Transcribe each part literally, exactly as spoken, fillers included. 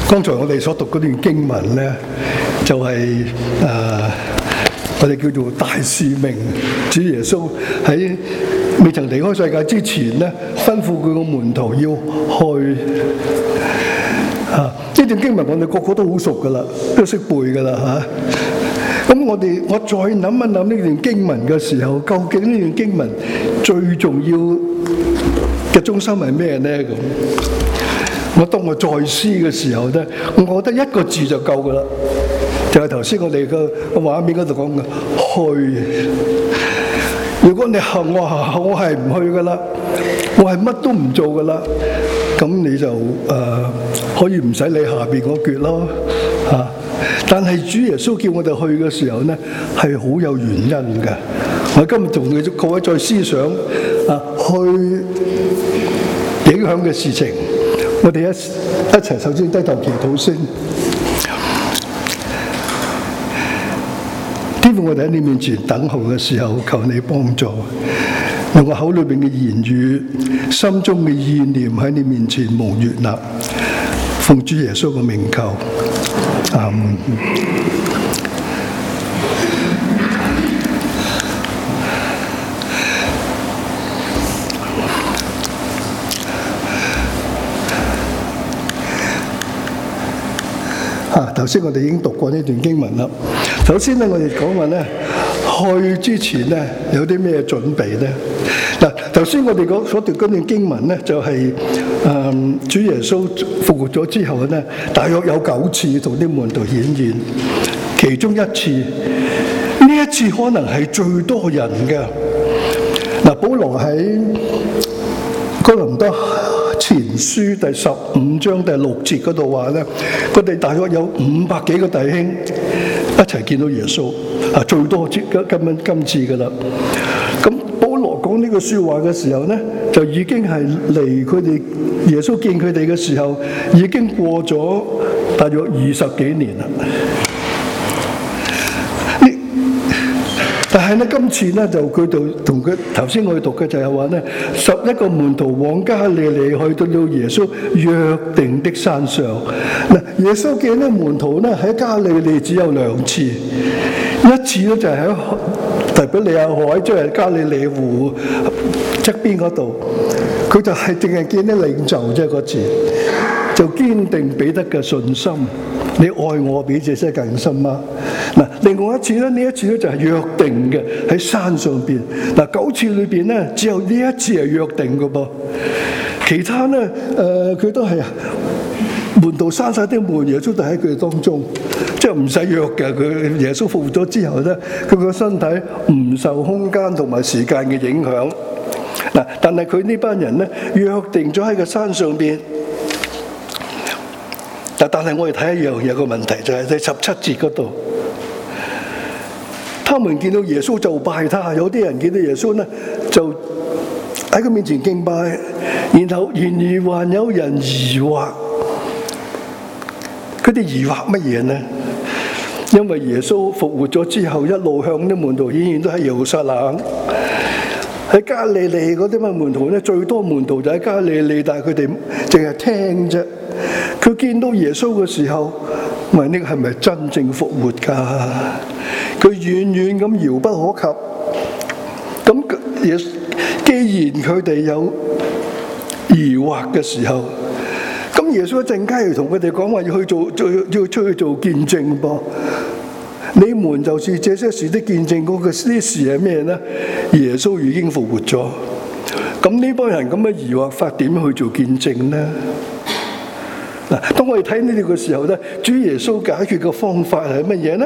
剛才我哋所讀嗰段經文咧，就係、是、誒、呃、我哋叫做大使命。主耶穌喺未曾離開世界之前咧，吩咐佢個門徒要去啊！呢段經文我哋個個都好熟噶啦，都識背噶啦嚇。咁、啊、我哋我再諗一諗呢段經文嘅時候，究竟呢段經文最重要嘅中心係咩咧？咁我當我再思嘅時候咧，我覺得一個字就夠噶啦，就係頭先我哋個個畫面嗰度講嘅去。如果你行我行，我係唔去噶啦，我係乜都唔做噶啦，咁你就誒、呃、可以唔使理下邊嗰橛咯嚇、啊。但係主耶穌叫我哋去嘅時候咧，係好有原因嘅。我今日同你各位再思想啊，去影響嘅事情。我哋一一齊首先低頭祈禱先。天父，我哋喺你面前等候嘅時候，求你幫助，用我口裏邊嘅言語、心中嘅意念喺你面前蒙悅納。奉主耶穌嘅名求，阿門。啊！頭先我哋已經讀過呢段經文啦。首先咧，我哋講話咧，去之前咧有啲咩準備咧？嗱，頭先我哋講所讀嗰段經文咧，就係、是、誒、嗯、主耶穌復活咗之後咧，大約有九次同啲門徒顯現，其中一次，呢一次可能係最多人嘅。嗱，保羅喺哥林多前書第十五章第六節嗰度話咧，佢哋大約有五百幾個弟兄一齊見到耶穌，啊，最多今今今次噶啦。咁保羅講呢個說話嘅時候咧，就已經係離佢哋耶穌見佢哋嘅時候，已經過咗大約二十幾年啦。但係咧，今次咧就佢就同佢頭先我哋讀嘅就係話咧，十一個門徒往加利利去，到到耶穌約定的山上。嗱，耶穌見啲門徒咧喺加利利只有兩次，一次咧就係喺提比利亞海，即係加利利湖側邊嗰度，佢就係淨係見啲領袖啫，嗰次就堅定彼得嘅信心。你愛我比這些更深嗎？嗱，另外一次咧，呢一次咧就係約定嘅喺山上邊。嗱，九次裏邊咧，只有呢一次係約定嘅噃，其他咧誒佢都係門徒閂晒啲門，耶穌就喺佢哋當中，即係唔使約嘅。佢耶穌復活咗之後咧，佢個身體唔受空間同埋時間嘅影響。嗱，但係佢呢班人咧約定咗喺個山上邊。但但係我哋睇一樣嘢個問題，就係第十七節嗰度，他們見到耶穌就拜他，有啲人見到耶穌呢，就喺佢面前敬拜，然後然而還有人疑惑，佢哋疑惑乜嘢呢？因為耶穌復活咗之後，一路向啲門徒顯現都喺耶路撒冷，喺加利利嗰啲乜門徒呢，最多門徒就喺加利利，但係佢哋淨係聽啫。佢見到耶穌嘅時候，問呢個係咪真正復活㗎？佢遠遠咁遙不可及。咁耶，既然佢哋有疑惑嘅時候，咁耶穌一陣間要同佢哋講話，要去做，要出去做見證噃。你們就是這些事的見證，嗰個啲事係咩呢？耶穌已經復活咗。咁呢幫人咁嘅疑惑法點去做見證呢？嗱，當我哋睇呢度嘅時候咧，主耶穌解決嘅方法係乜嘢呢？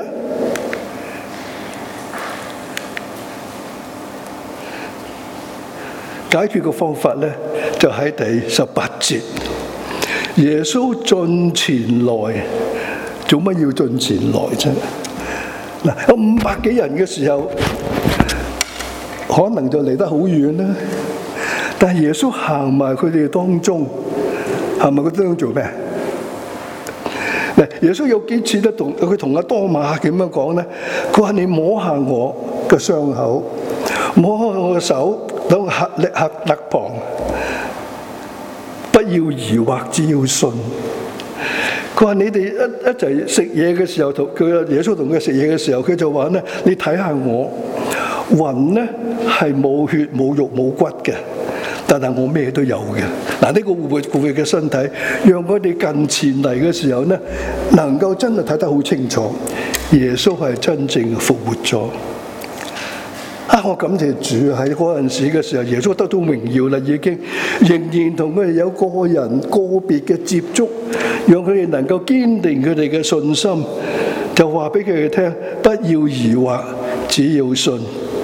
解決嘅方法咧，就喺第十八節。耶穌進前來，做乜要進前來啫？嗱，有五百幾人嘅時候，可能就離得好遠啦。但係耶穌行埋佢哋當中，行埋佢當中做咩？嗱，耶穌有幾次都同佢同阿多馬咁樣講咧，佢話你摸下我嘅傷口，摸下我嘅手，等我合力合肋旁，不要疑惑，只要信。 佢話你哋一一齊食嘢嘅時候，同佢耶穌同佢食嘢嘅時候，佢就話咧：你睇下我，魂咧係冇血冇肉冇骨嘅，但係我咩都有嘅。嗱，呢個活活嘅身體，讓我哋近前嚟嘅時候咧，能夠真係睇得好清楚，耶穌係真正復活咗。啊！我感謝主，喺嗰陣時嘅時候，耶穌得到榮耀啦，已經仍然同佢哋有個人個別嘅接觸，讓佢哋能夠堅定佢哋嘅信心，就話俾佢哋聽：不要疑惑，只要信。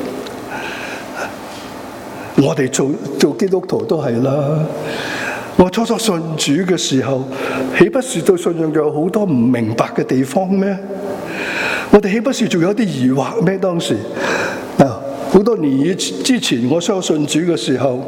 我哋做做基督徒都係啦。我初初信主嘅時候，豈不是對信仰仲有好多唔明白嘅地方咩？我哋豈不是仲有啲疑惑咩？當時嗱。好多年以之前，我相信主嘅時候，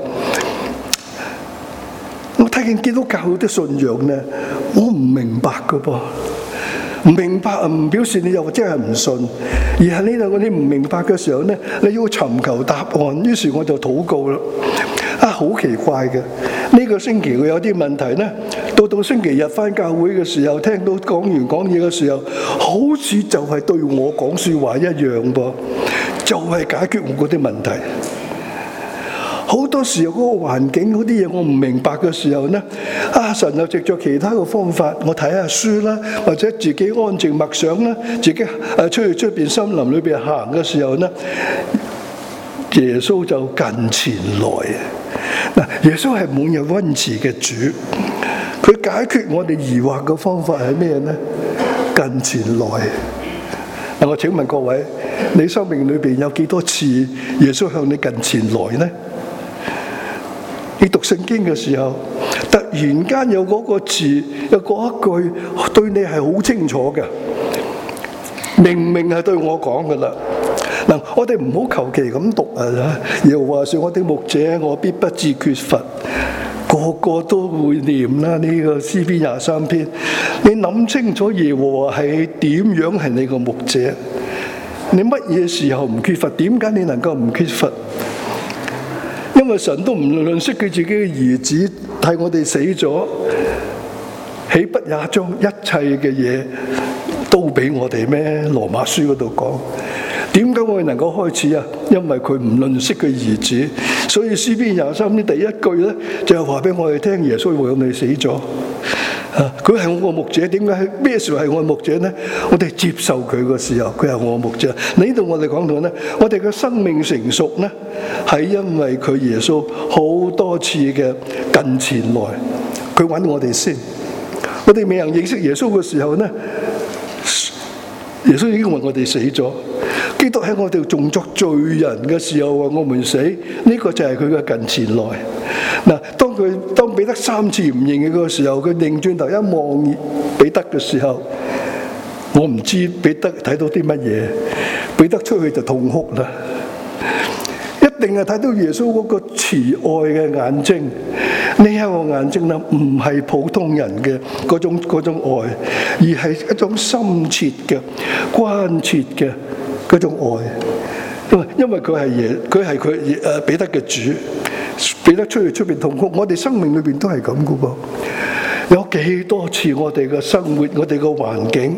我睇見基督教嘅信仰咧，我唔明白噶噃，唔明白唔表示你又真係唔信，而係呢度你唔明白嘅時候咧，你要尋求答案。於是我就禱告啦。啊，好奇怪嘅，呢個星期會有啲問題咧，到到星期日返教會嘅時候，聽到講完講嘢嘅時候，好似就係對我講説話一樣噃。就係解決我嗰啲問題。好多時候嗰個環境嗰啲嘢我唔明白嘅時候呢，啊神又藉著其他嘅方法，我睇下書啦，或者自己安靜默想啦，自己誒出去出邊森林裏邊行嘅時候呢，耶穌就近前來。嗱，耶穌係滿有溫慈嘅主，佢解決我哋疑惑嘅方法係咩呢？近前來。嗱，我請問各位，你生命裏邊有幾多次耶穌向你近前來呢？你讀聖經嘅時候，突然間有嗰個字，有嗰一句對你係好清楚嘅，明明係對我講噶啦。嗱，我哋唔好求其咁讀啊！耶和華是我的牧者，我必不致缺乏。個個都會念啦，呢個詩篇廿三篇。你諗清楚耶和華係點樣係你個牧者？你乜嘢時候唔缺乏？點解你能夠唔缺乏？因為神都唔吝惜佢自己嘅兒子替我哋死咗，豈不也將一切嘅嘢都俾我哋咩？羅馬書嗰度講。點解我哋能夠開始啊？因為佢唔吝惜佢兒子，所以詩篇廿三篇第一句咧就係話俾我哋聽，耶穌為我哋死咗。啊，佢係我個牧者，點解咩時候係我嘅牧者咧？我哋接受佢嘅時候，佢係我嘅牧者。呢度我哋講到咧，我哋嘅生命成熟咧，係因為佢耶穌好多次嘅近前來，佢揾我哋先。我哋未能認識耶穌嘅時候咧，耶穌已經為我哋死咗。基督喺我哋仲作罪人嘅時候為我們死，呢個就係佢嘅近前來。嗱，當佢當彼得三次唔認佢嘅時候，佢擰轉頭一望彼得嘅時候，我唔知彼得睇到啲乜嘢，彼得出去就痛哭啦。一定係睇到耶穌嗰個慈愛嘅眼睛，呢一個眼睛咧唔係普通人嘅嗰種嗰種愛，而係一種深切嘅關切嘅嗰種愛，因為因為佢係耶，佢係佢誒彼得嘅主，彼得出去出邊痛哭。我哋生命裏邊都係咁噶噃。有幾多次我哋嘅生活，我哋嘅環境，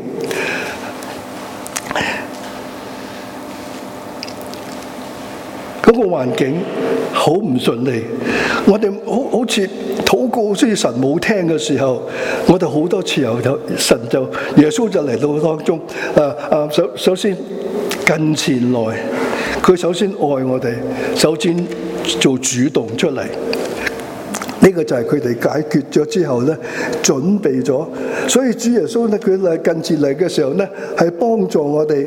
嗰個環境好唔順利，我哋好好似禱告，雖然神冇聽嘅時候，我哋好多次又就神就耶穌就嚟到當中。啊啊，首首先近前來，佢首先愛我哋，首先做主動出嚟。呢個就係佢哋解決咗之後咧，準備咗。所以主耶穌咧，佢嚟近前嚟嘅時候咧，係幫助我哋，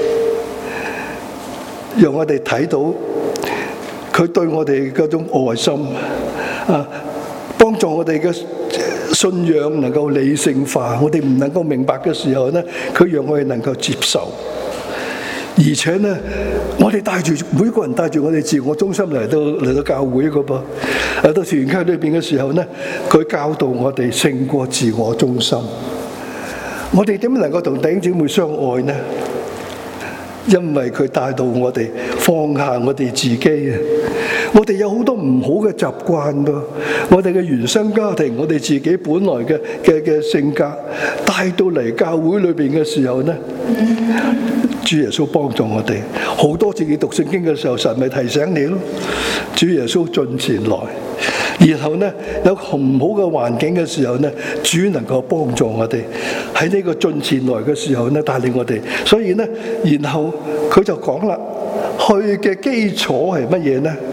讓我哋睇到佢對我哋嗰種愛心啊，幫助我哋嘅信仰能夠理性化。我哋唔能夠明白嘅時候咧，佢讓我哋能夠接受。而且咧，我哋帶住每個人帶住我哋自我中心嚟到嚟到教會噶噃，嚟到團契裏邊嘅時候咧，佢教導我哋勝過自我中心。我哋點能夠同弟兄姊妹相愛呢？因為佢帶到我哋放下我哋自己啊！ 我哋有好多唔好嘅習慣噃，我哋嘅原生家庭，我哋自己本來嘅嘅嘅性格帶到嚟教會裏邊嘅時候呢，主耶穌幫助我哋。好多自己讀聖經嘅時候，神咪提醒你咯。主耶穌進前來，然後呢有唔好嘅環境嘅時候呢，主能夠幫助我哋喺呢個進前來嘅時候呢，帶領我哋。所以呢，然後佢就講啦，去嘅基礎係乜嘢呢？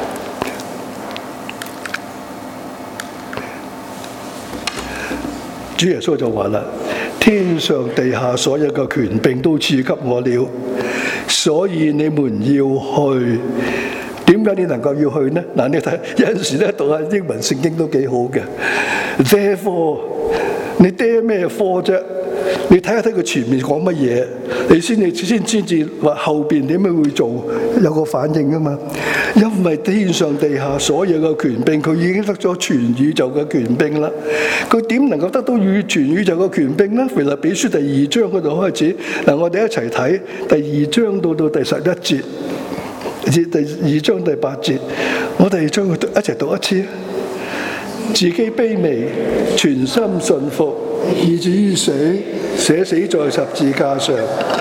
主耶穌就話啦，天上地下所有嘅權柄都賜給我了，所以你們要去。點解你能夠要去呢？嗱，你睇有陣時咧讀下英文聖經都幾好嘅。Therefore，你爹咩科啫？你睇下睇佢前面講乜嘢，你先至先先至話後邊點樣會做，有個反應噶嘛。因為天上地下所有嘅權柄，佢已經得咗全宇宙嘅權柄啦。佢點能夠得到宇全宇宙嘅權柄呢？腓立比書第二章嗰度開始，嗱，我哋一齊睇第二章到到第十一節。至第二章第八節，我哋將佢一齊讀一次。自己卑微，全心順服，以至於死，捨死在十字架上。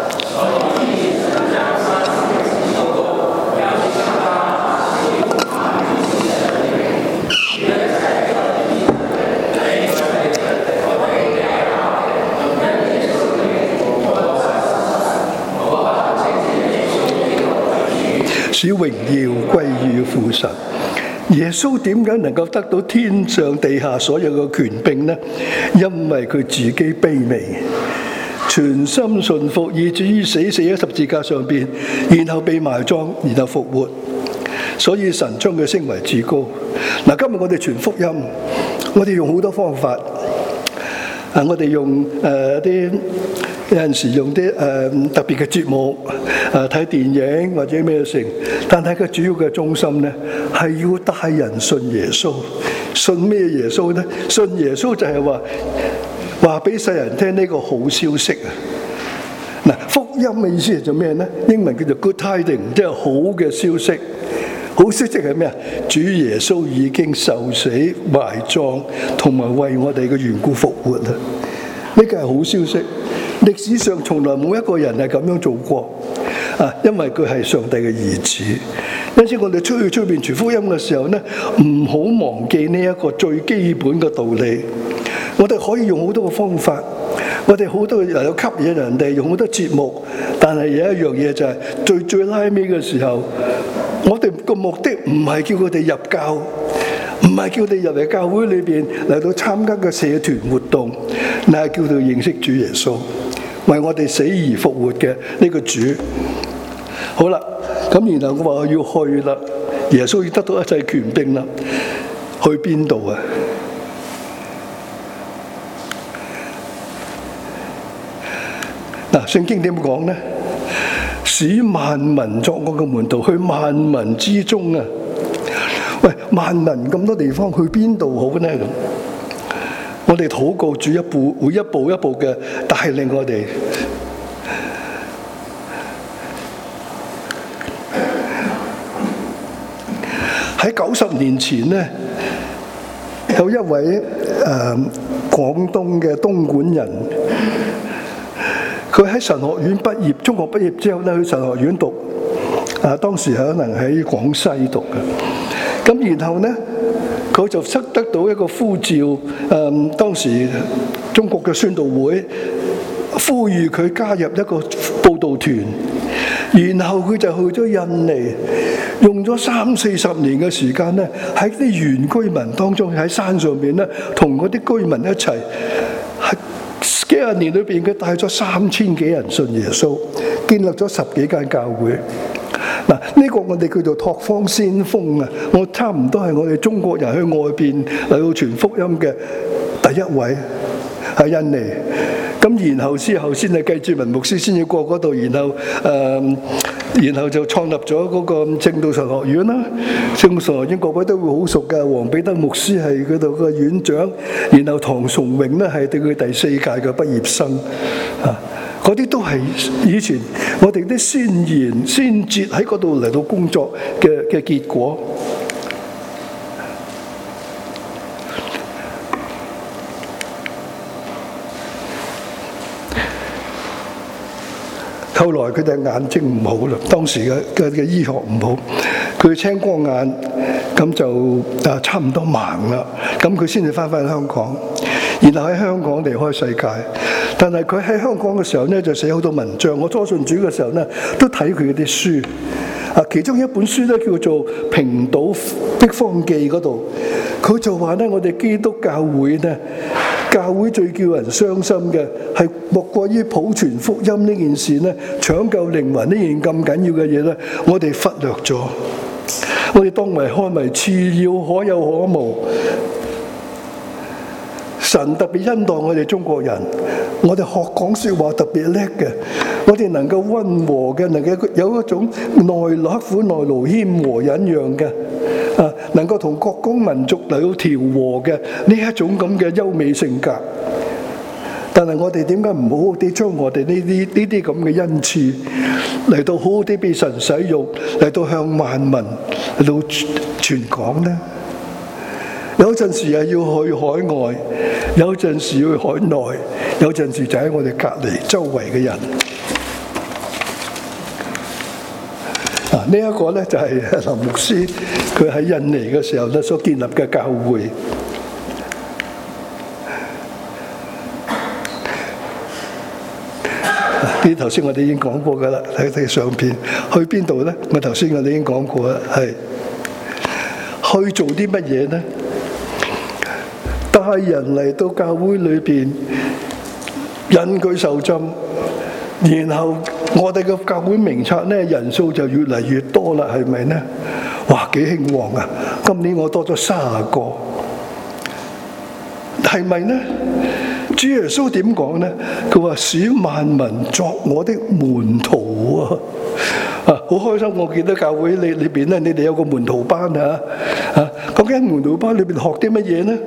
使榮耀歸於父神。耶穌點解能夠得到天上地下所有嘅權柄呢？因為佢自己卑微，全心順服，以至於死，死喺十字架上邊，然後被埋葬，然後復活。所以神將佢升為至高。嗱，今日我哋傳福音，我哋用好多方法。啊，我哋用誒啲。有陣時用啲誒、呃、特別嘅節目，誒、呃、睇電影或者咩成，但係佢主要嘅中心呢，係要帶人信耶穌。信咩耶穌呢？信耶穌就係話話俾世人聽呢個好消息啊！嗱，福音嘅意思係做咩呢？英文叫做 good tiding， 即係好嘅消息。好消息係咩啊？主耶穌已經受死、埋葬，同埋為我哋嘅緣故復活啦！呢個係好消息。歷史上從來冇一個人係咁樣做過啊！因為佢係上帝嘅兒子。因此我哋出去出邊傳福音嘅時候呢，唔好忘記呢一個最基本嘅道理。我哋可以用好多個方法，我哋好多又有吸引人哋，用好多節目，但係有一樣嘢就係、是、最最拉尾嘅時候，我哋個目的唔係叫佢哋入教，唔係叫佢哋入嚟教會裏邊嚟到參加嘅社團活動，乃係叫佢認識主耶穌，為我哋死而復活嘅呢個主。好啦，咁然後我話要去啦，耶穌要得到一切權柄啦，去邊度啊？嗱，聖經點講呢？使萬民作我嘅門徒，去萬民之中啊！喂，萬民咁多地方，去邊度好呢？咁我哋禱告主一步，會一步一步嘅帶領我哋。喺九十年前呢，有一位誒、呃、廣東嘅東莞人，佢喺神學院畢業，中學畢業之後咧去神學院讀，啊當時可能喺廣西讀嘅，咁然後呢，佢就得得到一個呼召，誒、呃、當時中國嘅宣道會呼籲佢加入一個佈道團，然後佢就去咗印尼。用咗三四十年嘅時間咧，喺啲原居民當中，喺山上邊咧，同嗰啲居民一齊，喺幾十年裏邊，佢帶咗三千幾人信耶穌，建立咗十幾間教會。嗱，呢個我哋叫做拓荒先鋒啊！我差唔多係我哋中國人去外邊嚟到傳福音嘅第一位喺印尼。咁然後之後先係計志文牧師先至過嗰度，然後誒、呃，然後就創立咗嗰個正道神學院啦。正道神學院各位都會好熟嘅，黃彼得牧師係嗰度個院長，然後唐崇榮咧係對佢第四屆嘅畢業生啊。 嗰啲都係以前我哋啲先賢先哲喺嗰度嚟到工作嘅嘅結果。後來佢哋眼睛唔好啦，當時嘅嘅嘅醫學唔好，佢青光眼，咁就啊差唔多盲啦，咁佢先至翻返香港，然後喺香港離開世界。但係佢喺香港嘅時候咧，就寫好多文章。我初信主嘅時候咧，都睇佢啲書。啊，其中一本書咧叫做《平島的方記》嗰度，佢就話咧，我哋基督教會咧。教會最叫人傷心嘅係莫過於普傳福音呢件事呢，搶救靈魂呢件咁緊要嘅嘢呢，我哋忽略咗，我哋當為看為次要，可有可無。神特別恩待我哋中國人，我哋學講説話特別叻嘅，我哋能夠溫和嘅，能夠有一種耐刻苦耐勞謙和忍讓嘅。啊，能夠同各公民族嚟到調和嘅呢一種咁嘅優美性格，但係我哋點解唔好好地將我哋呢啲呢啲咁嘅恩賜嚟到好好地俾神使用，嚟到向萬民嚟到傳講呢？有陣時係要去海外，有陣時要去海內，有陣時就喺我哋隔離周圍嘅人。啊！呢一個咧就係林牧師佢喺印尼嘅時候咧所建立嘅教會。呢頭先我哋已經講過噶啦，睇睇相片。去邊度咧？我頭先我哋已經講過啦，係去做啲乜嘢咧？帶人嚟到教會裏邊，引佢受浸。然後我哋嘅教會名冊咧人數就越嚟越多啦，係咪呢？哇，幾興旺啊！今年我多咗三十個，係咪呢？主耶穌點講呢？佢話使萬民作我的門徒啊！啊，好開心！我記得教會裏裏邊咧，你哋有個門徒班啊！啊，究竟門徒班裏邊學啲乜嘢呢？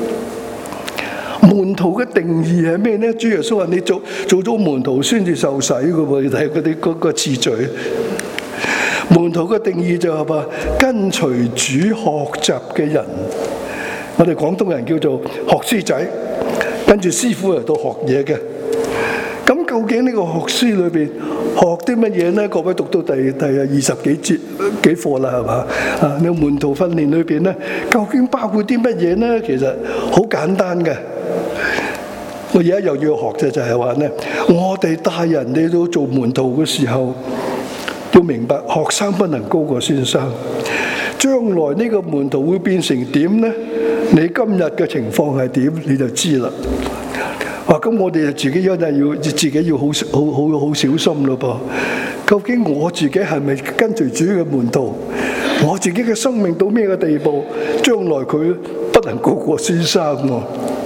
門徒嘅定義係咩呢？主耶穌話：你做做咗門徒先至受洗嘅喎，你睇嗰啲嗰個次序。門徒嘅定義就係話跟隨主學習嘅人，我哋廣東人叫做學師仔，跟住師傅嚟到學嘢嘅。咁究竟呢個學師裏邊學啲乜嘢呢？各位讀到第第二十幾節幾課啦，係嘛？啊，你門徒訓練裏邊呢，究竟包括啲乜嘢呢？其實好簡單嘅。我而家又要學嘅就係話呢，我哋帶人哋到做門徒嘅時候，要明白學生不能高過先生。將來呢個門徒會變成點呢？你今日嘅情況係點，你就知啦。哇！咁我哋自己一定要自己要好好好好小心咯噃。究竟我自己係咪跟隨主嘅門徒？我自己嘅生命到咩嘅地步？將來佢不能高過先生喎。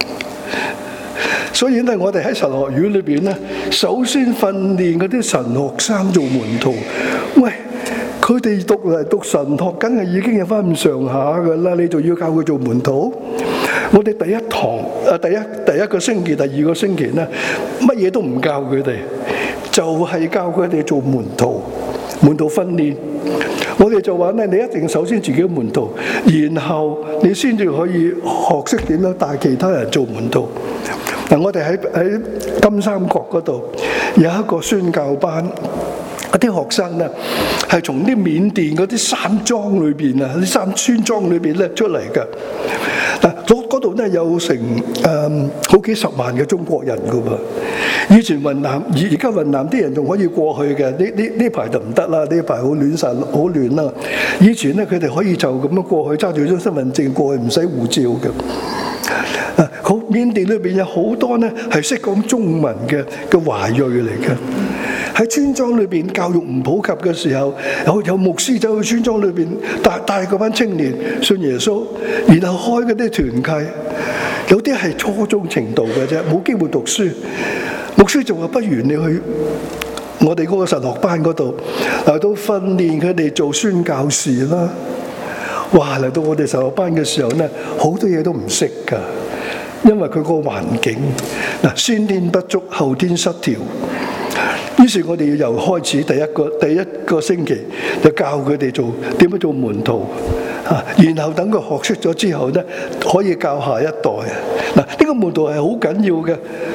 所以咧，我哋喺神學院裏邊咧，首先訓練嗰啲神學生做門徒。喂，佢哋讀嚟讀神學，梗係已經有翻咁上下噶啦，你仲要教佢做門徒？我哋第一堂啊，第一第一個星期、第二個星期咧，乜嘢都唔教佢哋，就係教佢哋做門徒、門徒訓練。我哋就話咧，你一定首先自己門徒，然後你先至可以學識點樣帶其他人做門徒。嗱，我哋喺喺金三角嗰度有一個宣教班，一啲學生咧係從啲緬甸嗰啲山莊裏邊啊，啲山村莊裏邊咧出嚟嘅。嗱，嗰度咧有成誒好幾十萬嘅中國人噶噃。以前雲南，而而家雲南啲人仲可以過去嘅，呢呢呢排就唔得啦，呢排好亂晒，好亂啦。以前咧佢哋可以就咁樣過去，揸住張身份證過去，唔使護照嘅。啊，好，緬甸裏邊有好多咧係識講中文嘅嘅華裔嚟嘅。喺村莊裏邊教育唔普及嘅時候，有有牧師走去村莊裏邊帶帶嗰班青年信耶穌，然後開嗰啲團契，有啲係初中程度嘅啫，冇機會讀書。牧師就話：不如你去我哋嗰個神學班嗰度嚟到訓練佢哋做宣教士啦。哇！嚟到我哋神學班嘅時候咧，好多嘢都唔識㗎，因為佢個環境嗱，先天不足，後天失調。 於是我哋由開始第一個第一個星期就教佢哋做點樣做門徒啊，然後等佢學識咗之後咧，可以教下一代。嗱，呢個門徒係好緊要嘅。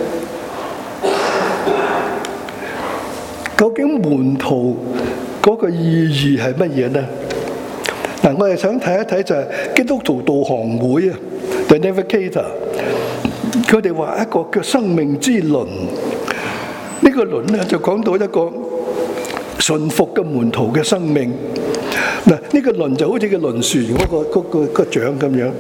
究竟門徒嗰個意義係乜嘢呢？嗱，我哋想睇一睇就係基督徒導航會啊 ，The Navigator， 佢哋話一個叫生命之輪。呢個輪咧就講到一個順服嘅門徒嘅生命。嗱，呢個輪就好似個輪船嗰個嗰個個槳咁樣。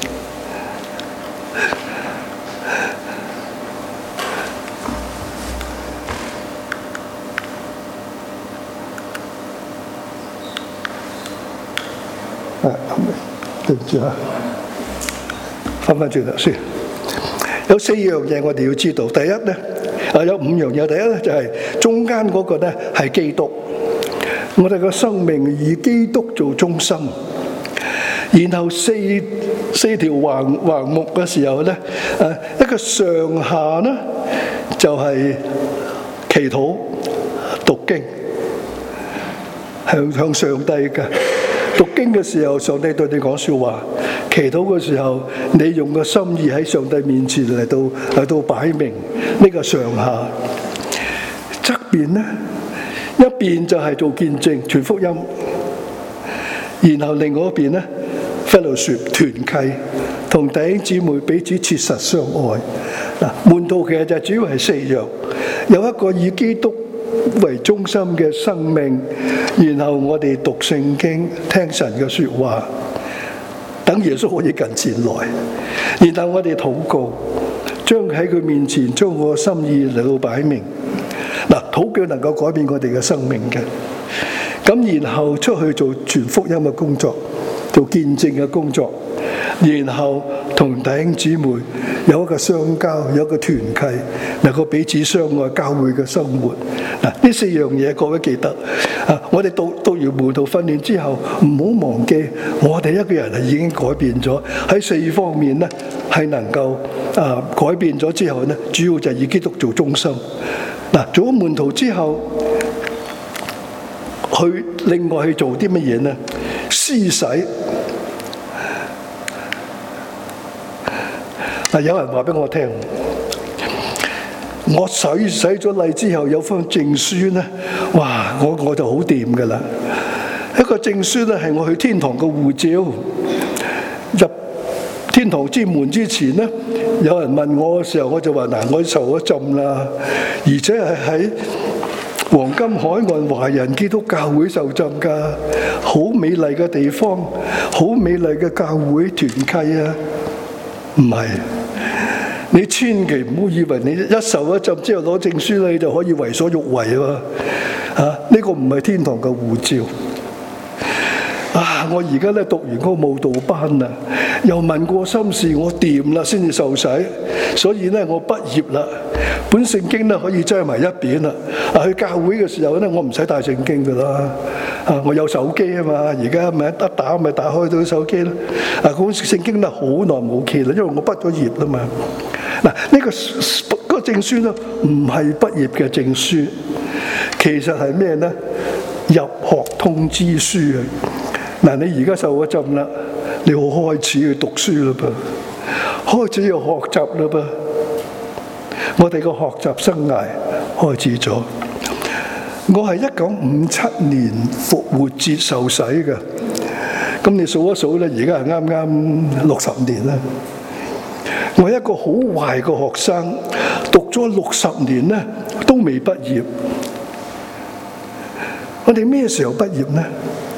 啊，對唔住啊，翻返轉頭先。有四樣嘢我哋要知道。第一咧。啊，有五樣嘢。第一咧就係中間嗰個咧係基督，我哋個生命以基督做中心。然後四四條橫橫木嘅時候咧，誒一個上下咧就係祈禱讀經，向向上帝嘅讀經嘅時候，上帝對你講説話；祈禱嘅時候，你用個心意喺上帝面前嚟到嚟到擺明。呢個上下側邊咧，一邊就係做見證傳福音，然後另外一邊咧 fellowship 團契，同弟兄姊妹彼此切實相愛。嗱，門徒其實就主要係四樣，有一個以基督為中心嘅生命，然後我哋讀聖經，聽神嘅説話，等耶穌可以近前來，然後我哋禱告。將喺佢面前，將我嘅心意嚟到擺明。嗱，禱告能夠改變我哋嘅生命嘅。咁然後出去做傳福音嘅工作，做見證嘅工作，然後同弟兄姊妹有一個相交，有一個團契，能夠彼此相愛，教會嘅生活。嗱，呢四樣嘢各位記得啊！我哋讀讀完門徒訓練之後，唔好忘記我哋一個人係已經改變咗喺四方面咧，係能夠啊改變咗之後咧，主要就係以基督做中心。嗱，做咗門徒之後，去另外去做啲乜嘢咧？施洗。嗱，有人話俾我聽，我洗洗咗禮之後有封證書咧，哇！我我就好掂噶啦。一個證書咧係我去天堂嘅護照。入天堂之門之前咧，有人問我嘅時候，我就話嗱，我受咗浸啦，而且係喺黃金海岸華人基督教會受浸㗎，好美麗嘅地方，好美麗嘅教會團契啊！唔係。你千祈唔好以為你一受一浸之後攞證書你就可以為所欲為喎！啊，呢個唔係天堂嘅護照。啊，我而家咧讀完嗰個慕道班啦，又問過心事，我掂啦先至受洗，所以咧我畢業啦。本聖經咧可以擠埋一邊啦。啊，去教會嘅時候咧，我唔使帶聖經噶啦。啊，我有手機啊嘛，而家咪一打咪打開到手機啦。啊，嗰本聖經咧好耐冇見啦，因為我畢咗業啦嘛。嗱，呢個嗰個證書咧唔係畢業嘅證書，其實係咩咧？入學通知書啊！嗱，你而家受咗浸啦，你好開始去讀書啦噃，開始要學習啦噃。我哋個學習生涯開始咗。我係一九五七年復活節受洗嘅，咁你數一數咧，而家係啱啱六十年啦。我係一個好壞嘅學生，讀咗六十年咧都未畢業。我哋咩時候畢業呢？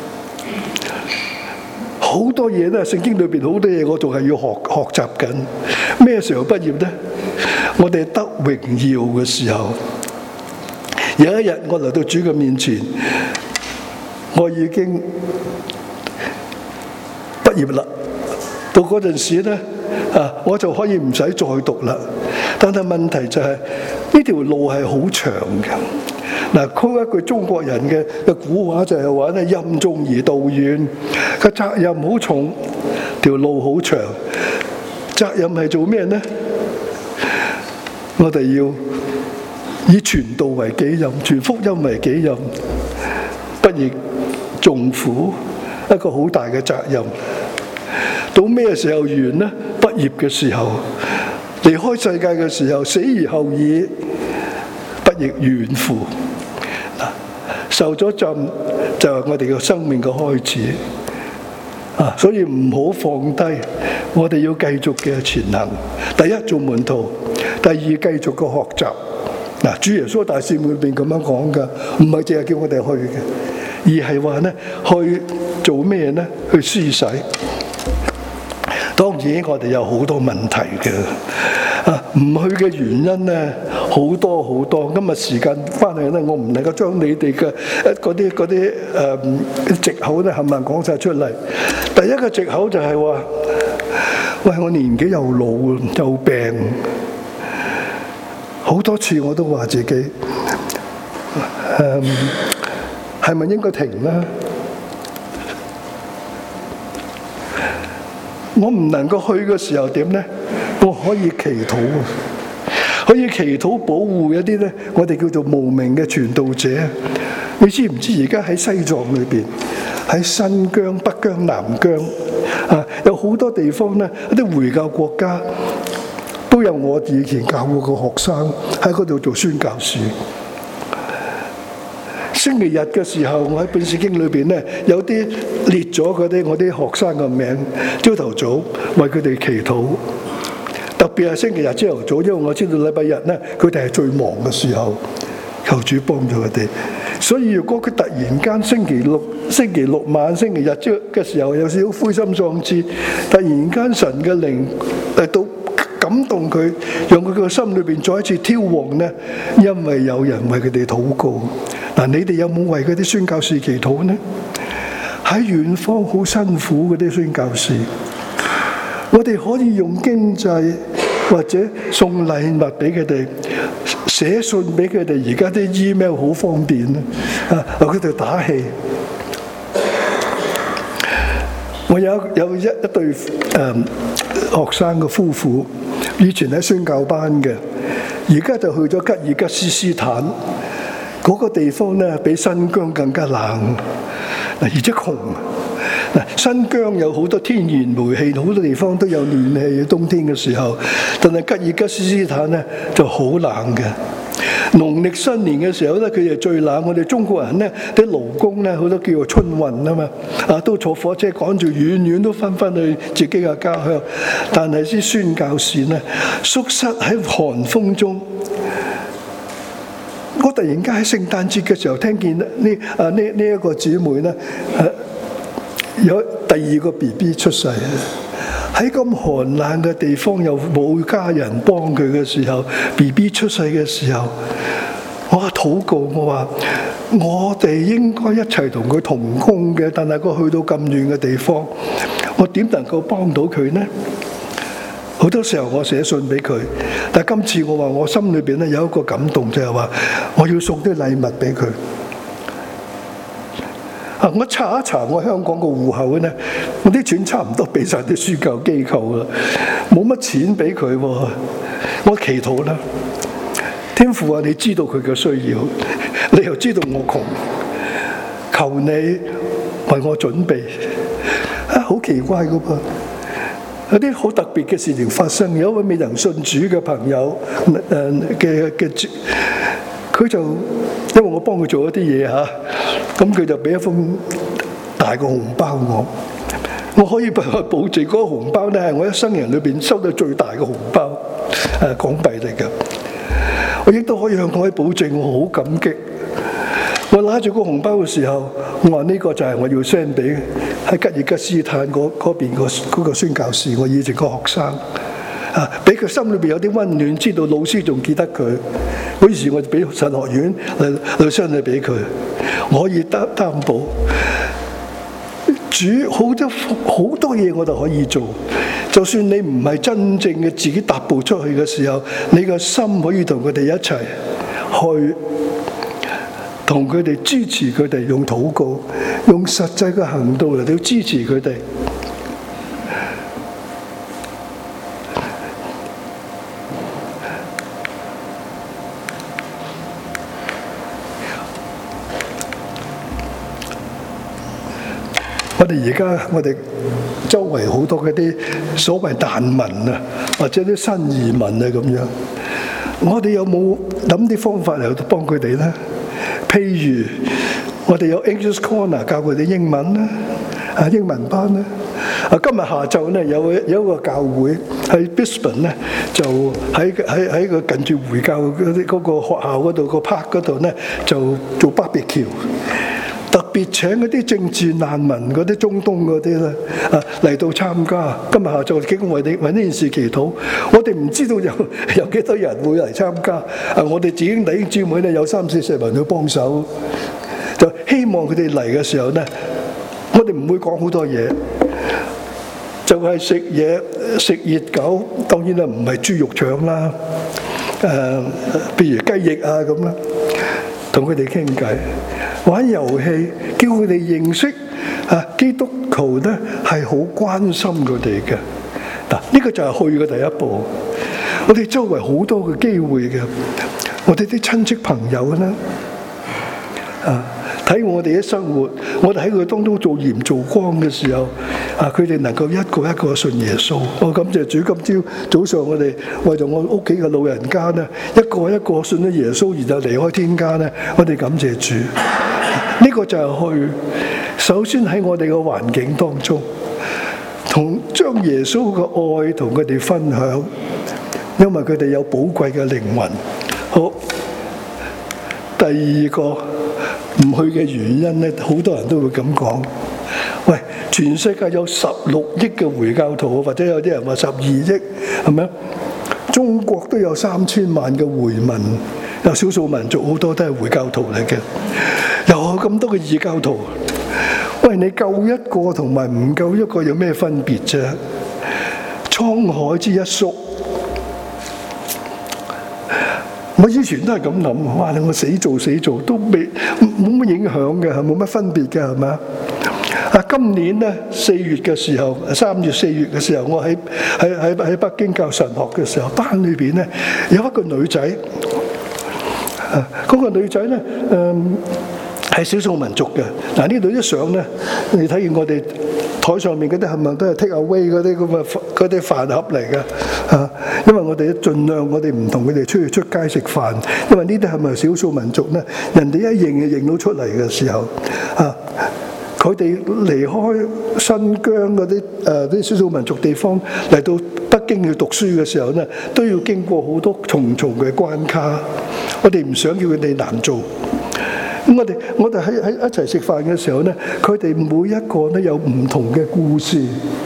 好多嘢咧，聖經裏邊好多嘢，我仲係要學學習緊。咩時候畢業呢？我哋得榮耀嘅時候。有一日我嚟到主嘅面前，我已經畢業啦。到嗰陣時咧，啊，我就可以唔使再讀啦。但係問題就係呢條路係好長嘅。嗱，講一句中國人嘅嘅古話就係話咧，任重而道遠，個責任好重，條路好長。責任係做咩呢？我哋要以傳道為己任，傳福音為己任，不亦重苦？一個好大嘅責任。到咩時候完呢？畢業嘅時候，離開世界嘅時候，死而後已，不亦遠乎？受咗浸就係我哋嘅生命嘅開始啊！所以唔好放低，我哋要繼續嘅前行。第一，做門徒；第二，繼續嘅學習。嗱，主耶穌大使命裏邊咁樣講㗎，唔係淨係叫我哋去嘅，而係話咧去做咩咧？去施洗。當然我哋有好多問題嘅，啊唔去嘅原因咧好多好多。今日時間翻嚟咧，我唔能夠將你哋嘅嗰啲嗰啲誒藉口咧冚唪唥講晒出嚟。第一個藉口就係話：喂，我年紀又老又病。好多次我都話自己，誒係咪應該停呢？我唔能夠去嘅時候點呢？我可以祈禱，可以祈禱保護一啲咧，我哋叫做無名嘅傳道者。你知唔知而家喺西藏裏邊，喺新疆、北疆、南疆啊，有好多地方咧，一啲回教國家。都有我以前教過嘅學生喺嗰度做宣教士。星期日嘅時候，我喺本聖經裏邊咧有啲列咗嗰啲我啲學生嘅名，朝頭早為佢哋祈禱。特別係星期日朝頭早，因為我知道禮拜日咧佢哋係最忙嘅時候，求主幫助佢哋。所以如果佢突然間星期六、星期六晚、星期日朝嘅時候有少少灰心喪志，突然間神嘅靈嚟到感動佢，讓佢個心裏邊再一次挑旺呢，因為有人為佢哋禱告。嗱，你哋有冇為嗰啲宣教士祈禱呢？喺遠方好辛苦嗰啲宣教士，我哋可以用經濟或者送禮物俾佢哋，寫信俾佢哋。而家啲 email 好方便啊，為佢哋打氣。我有有一一對誒、嗯、學生嘅夫婦，以前喺宣教班嘅，而家就去咗吉爾吉斯斯坦嗰、那個地方咧，比新疆更加冷，嗱而且窮。嗱，新疆有好多天然煤氣，好多地方都有暖氣，冬天嘅時候，但係吉爾吉斯斯坦咧就好冷嘅。農曆新年嘅時候咧，佢哋最冷。我哋中國人咧，啲勞工咧，好多叫做春運啊嘛，啊都坐火車趕住遠遠都翻返去自己嘅家鄉。但係啲宣教士咧，宿室喺寒風中。我突然間喺聖誕節嘅時候聽見呢啊呢呢一個姊妹咧，啊有第二個 B B 出世。喺咁寒冷嘅地方又冇家人幫佢嘅時候 ，B B 出世嘅時候，我禱告，我話我哋應該一齊同佢同工嘅，但係佢去到咁遠嘅地方，我點能夠幫到佢呢？好多時候我寫信俾佢，但係今次我話我心裏邊咧有一個感動，就係話我要送啲禮物俾佢。啊！我查一查我香港個戶口咧，我啲錢差唔多俾晒啲宣教機構啦，冇乜錢俾佢喎。我祈禱啦，天父啊，你知道佢嘅需要，你又知道我窮，求你為我準備。啊，好奇怪噶噃，有啲好特別嘅事情發生。有一位未能信主嘅朋友，誒嘅嘅，佢就因為我幫佢做一啲嘢嚇。咁佢就俾一封大個紅包我，我可以保證嗰個紅包咧係我一生人裏邊收到最大嘅紅包，誒港幣嚟嘅。我亦都可以向各位保證，我好感激。我拿住個紅包嘅時候，我話呢個就係我要 send 俾喺吉爾吉斯坦嗰嗰邊個嗰個宣教士，我以前個學生啊，俾佢心裏邊有啲溫暖，知道老師仲記得佢。嗰時我就俾神學院嚟嚟 send 嚟俾佢。我可以擔擔保，主好多好多嘢我哋可以做。就算你唔係真正嘅自己踏步出去嘅時候，你個心可以同佢哋一齊去，同佢哋支持佢哋，用禱告，用實際嘅行動嚟到支持佢哋。 我哋而家我哋周圍好多嗰啲所謂難民啊，或者啲新移民啊咁樣，我哋有冇諗啲方法嚟幫佢哋咧？譬如我哋有 English Corner 教佢哋英文啦，啊英文班啦。啊今日下晝咧有有一個教會喺 Brisbane 咧，就喺喺喺個近住回教嗰啲嗰個學校嗰度個 park 嗰度咧，就做 barbecue。特別請嗰啲政治難民嗰啲中東嗰啲咧啊嚟到參加。今日下晝經過為你為呢件事祈禱，我哋唔知道有有幾多人會嚟參加。啊，我哋自己弟兄姊妹咧有三四十人去幫手，就希望佢哋嚟嘅時候咧，我哋唔會講好多嘢，就係食嘢食熱狗，當然啦唔係豬肉腸啦，誒、呃，譬如雞翼啊咁啦，同佢哋傾偈。玩遊戲，叫佢哋認識啊基督徒咧係好關心佢哋嘅。嗱，呢個就係去嘅第一步。我哋周圍好多嘅機會嘅，我哋啲親戚朋友咧啊，睇我哋嘅生活，我哋喺佢當中做鹽做光嘅時候啊，佢哋能夠一個一個信耶穌。我感謝主，今朝早上我哋為咗我屋企嘅老人家咧，一個一個信咗耶穌，然後離開天家咧，我哋感謝主。呢個就係去，首先喺我哋嘅環境當中，同將耶穌嘅愛同佢哋分享，因為佢哋有寶貴嘅靈魂。好，第二個唔去嘅原因咧，好多人都會咁講。喂，全世界有十六億嘅回教徒，或者有啲人話十二億，係咪？中國都有三千萬嘅回民，有少數民族好多都係回教徒嚟嘅。有咁多嘅異教徒，喂，你救一個同埋唔救一個有咩分別啫？滄海之一粟，我以前都係咁諗，哇！我死做死做都未冇乜影響嘅，係冇乜分別嘅，係咪啊？啊，今年咧四月嘅時候，三月四月嘅時候，我喺喺喺喺北京教神學嘅時候，班裏邊咧有一個女仔，啊，嗰個女仔咧，嗯。係少數民族嘅。嗱，呢度啲相咧，你睇見我哋台上面嗰啲係咪都係 take away 嗰啲咁嘅嗰啲飯盒嚟嘅啊？因為我哋盡量我哋唔同佢哋出去出街食飯，因為呢啲係咪少數民族咧？人哋一認就認到出嚟嘅時候啊，佢哋離開新疆嗰啲誒啲少數民族地方嚟到北京去讀書嘅時候咧，都要經過好多重重嘅關卡。我哋唔想叫佢哋難做。咁我哋我哋喺喺一齊食飯嘅時候咧，佢哋每一個咧有唔同嘅故事。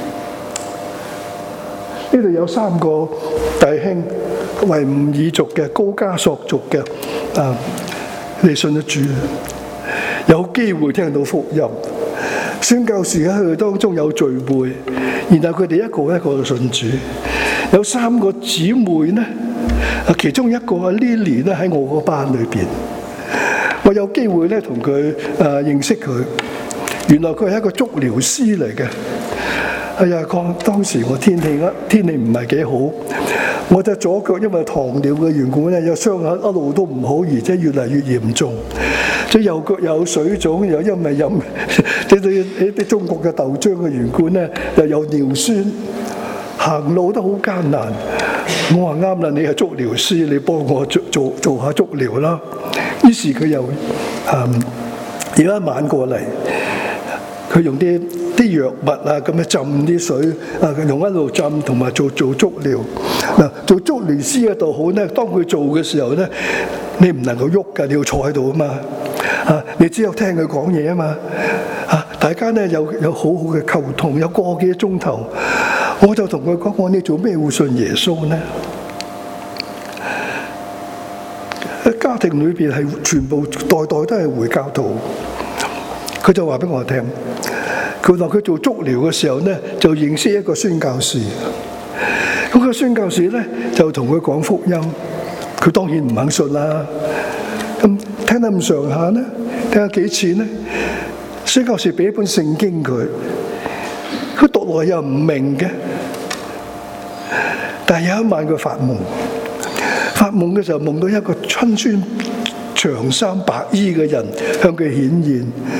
呢度有三個弟兄，維吾爾族嘅、高加索族嘅，啊，你信得主，有機會聽到福音。宣教士喺佢哋當中有聚會，然後佢哋一個一個信主。有三個姊妹咧，啊，其中一個阿 Lily 咧喺我個班裏邊。我有機會咧同佢誒認識佢，原來佢係一個足療師嚟嘅。哎呀，當當時我天氣啊天氣唔係幾好，我隻左腳因為糖尿嘅緣故咧，有傷口一路都唔好，而且越嚟越嚴重。即係右腳有水腫，又因為飲啲啲啲中國嘅豆漿嘅緣故咧，又有尿酸，行路都好艱難。我話啱啦，你係足療師，你幫我做做做下足療啦。於是佢又誒有一晚過嚟，佢用啲啲藥物啊咁樣浸啲水啊，用一路浸同埋做做足療。嗱，做足療師嘅度好咧，當佢做嘅時候咧，你唔能夠喐㗎，你要坐喺度啊嘛。啊，你只有聽佢講嘢啊嘛。啊，大家咧有有好好嘅溝通，有個幾鐘頭，我就同佢講：我你做咩會信耶穌呢？家庭裏邊係全部代代都係回教徒，佢就話俾我聽，佢話佢做足療嘅時候咧，就認識一個宣教士。嗰個宣教士咧就同佢講福音，佢當然唔肯信啦。咁聽得咁上下咧，聽下幾次咧，宣教士俾一本聖經佢，佢讀落又唔明嘅。但係有一晚佢發夢。發夢嘅時候夢到一個春穿長衫白衣嘅人向佢顯現，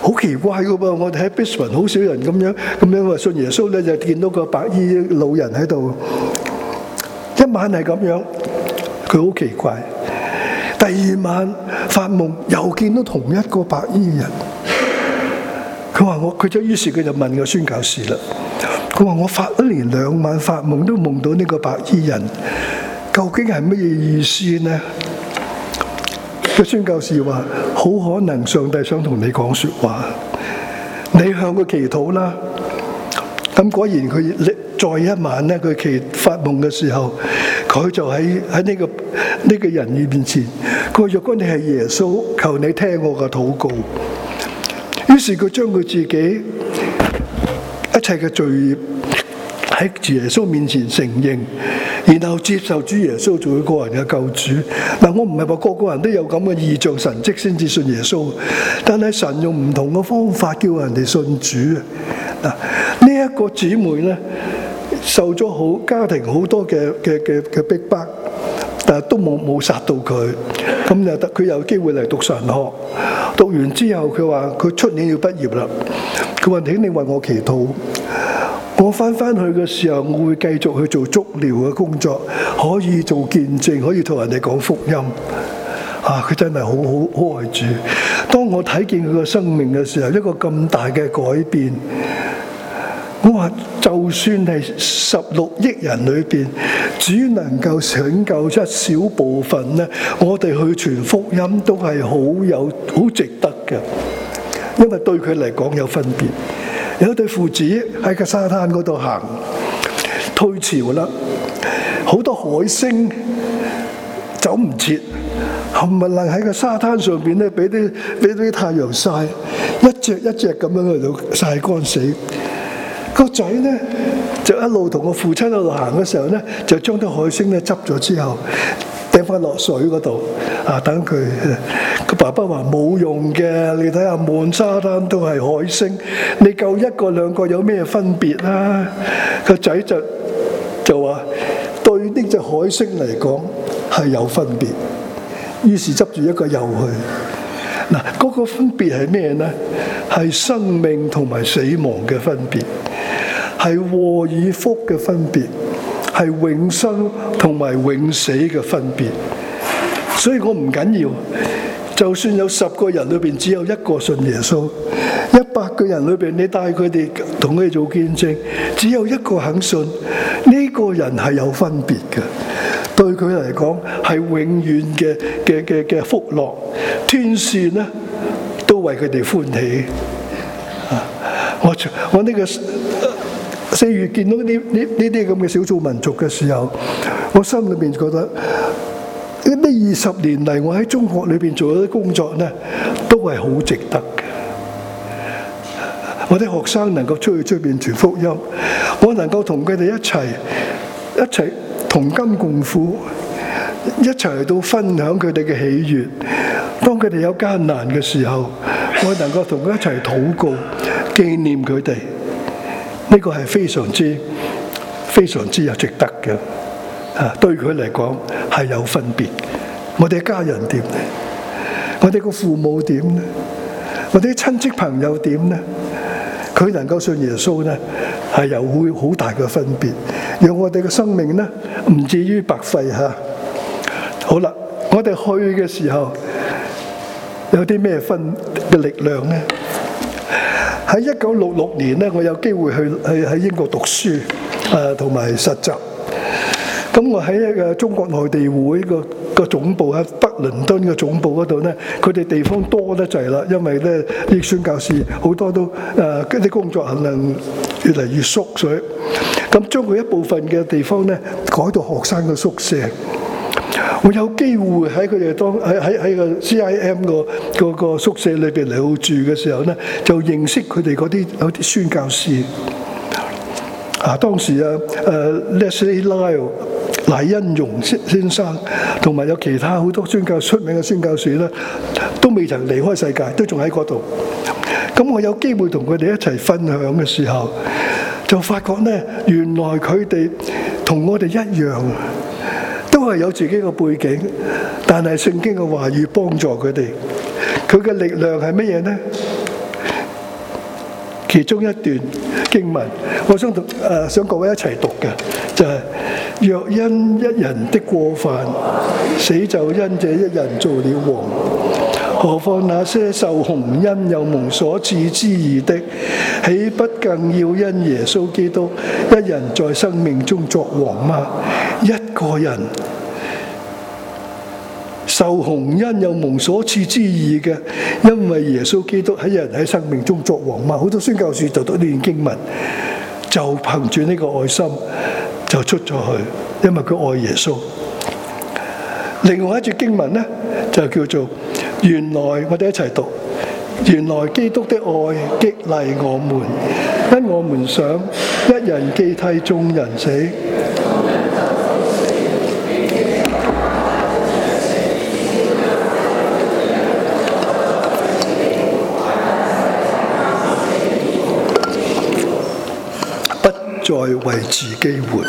好奇怪嘅噃，我哋喺 Brisbane 好少人咁樣咁樣話信耶穌咧，就見到個白衣老人喺度。一晚係咁樣，佢好奇怪。第二晚發夢又見到同一個白衣人。佢話我，佢就於是佢就問個宣教士啦。佢話我發一連兩晚發夢都夢到呢個白衣人，究竟係乜嘢意思呢？個宣教士話：好可能上帝想同你講說話，你向佢祈禱啦。咁果然佢再一晚咧，佢祈發夢嘅時候，佢就喺喺呢個呢個人面前，佢話：若果你係耶穌，求你聽我嘅禱告。於是佢將佢自己一切嘅罪孽喺主耶穌面前承認，然後接受主耶穌做佢個人嘅救主。嗱，我唔係話個個人都有咁嘅異象神蹟先至信耶穌，但係神用唔同嘅方法叫人哋信主啊！嗱，呢一個姊妹咧，受咗好家庭好多嘅嘅嘅嘅逼迫，但係都冇冇殺到佢，咁就得佢有機會嚟讀神學。讀完之後，佢話佢出年要畢業啦。佢話：請你為我祈禱。我翻翻去嘅時候，我會繼續去做足療嘅工作，可以做見證，可以同人哋講福音。啊！佢真係好好好愛主。當我睇見佢嘅生命嘅時候，一個咁大嘅改變。我話就算係十六億人裏邊，只能夠拯救一小部分咧，我哋去傳福音都係好有好值得嘅，因為對佢嚟講有分別。有對父子喺個沙灘嗰度行，退潮啦，好多海星走唔切，冚唪唥喺個沙灘上邊咧，俾啲俾啲太陽曬，一隻一隻咁樣喺度曬乾死。個仔咧就一路同個父親喺度行嘅時候咧，就將啲海星咧執咗之後掟翻落水嗰度啊，等佢。個爸爸話冇用嘅，你睇下滿沙灘都係海星，你救一個兩個有咩分別啊？個仔就就話對呢隻海星嚟講係有分別，於是執住一個又去。嗱，嗰個分別係咩呢？係生命同埋死亡嘅分別，係禍與福嘅分別，係永生同埋永死嘅分別。所以我唔緊要，就算有十個人裏邊只有一個信耶穌，一百個人裏邊你帶佢哋同佢哋做見證，只有一個肯信，呢個人係有分別嘅。對佢嚟講係永遠嘅嘅嘅嘅福樂，天使呢都為佢哋歡喜。啊！我我呢個四月見到呢呢呢啲咁嘅少數民族嘅時候，我心裏邊覺得呢二十年嚟我喺中國裏邊做咗啲工作呢，都係好值得嘅。我啲學生能夠出去出邊傳福音，我能夠同佢哋一齊一齊同甘共苦，一齊嚟到分享佢哋嘅喜悅。當佢哋有艱難嘅時候，我能夠同佢一齊禱告，紀念佢哋。呢個係非常之非常之有值得嘅。啊，對佢嚟講係有分別。我哋家人點呢？我哋個父母點呢？我哋啲親戚朋友點呢？佢能夠信耶穌呢，係有會好大嘅分別，讓我哋嘅生命呢唔至於白費嚇。好啦，我哋去嘅時候有啲咩分嘅力量呢？喺一九六六年呢，我有機會去去喺英國讀書，誒同埋實習。咁我喺一個中國內地會個個總部喺北倫敦嘅總部嗰度咧，佢哋地方多得滯啦，因為咧啲宣教士好多都誒嗰啲工作可能越嚟越縮水，咁將佢一部分嘅地方咧改到學生嘅宿舍。我有機會喺佢哋當喺喺喺個 C I M 個個個宿舍裏邊嚟到住嘅時候咧，就認識佢哋嗰啲有啲宣教士。啊，當時啊誒 Leslie Lyle 賴恩容先生同埋有其他好多宣教出名嘅宣教士咧，都未曾離開世界，都仲喺嗰度。咁我有機會同佢哋一齊分享嘅時候，就發覺咧，原來佢哋同我哋一樣，都係有自己嘅背景，但係聖經嘅話語幫助佢哋。佢嘅力量係乜嘢呢？ 其中一段經文，我想讀誒、呃，想各位一齊讀嘅，就係、是、若因一人的過犯，死就因這一人做了王，何況那些受洪恩又蒙所賜之義的，豈不更要因耶穌基督一人在生命中作王嗎？一個人受洪恩又蒙所賜之義嘅，因為耶穌基督喺人喺生命中作王嘛。好多宣教士就讀呢段經文，就憑住呢個愛心就出咗去，因為佢愛耶穌。另外一節經文呢，就叫做原來我哋一齊讀，原來基督的愛激勵我們，因我們想一人既替眾人死，再為自己活。